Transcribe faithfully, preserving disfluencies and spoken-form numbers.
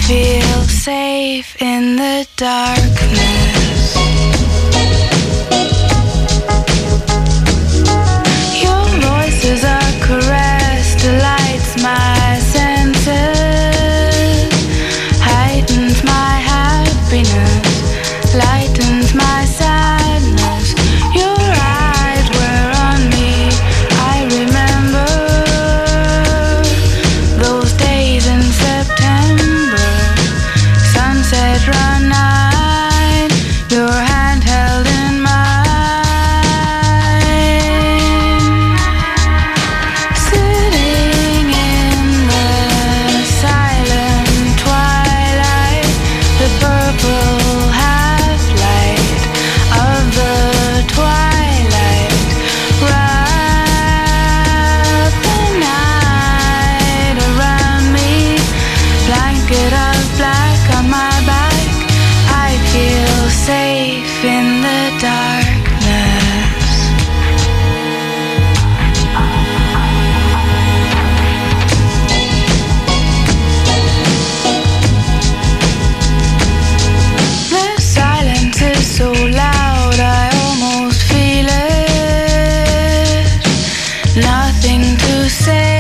feel safe in the darkness. Your voice is a caress, delights my senses, heightens my happiness, lightens my sadness. Your eyes were on me, I remember those days in September, sunset run night, your hand held in mine, sitting in the silent twilight, the purple half-light of the twilight, wrap the night around me, blanket of black on my back, I feel safe in the darkness. The silence is so loud, I almost feel it. Nothing to say.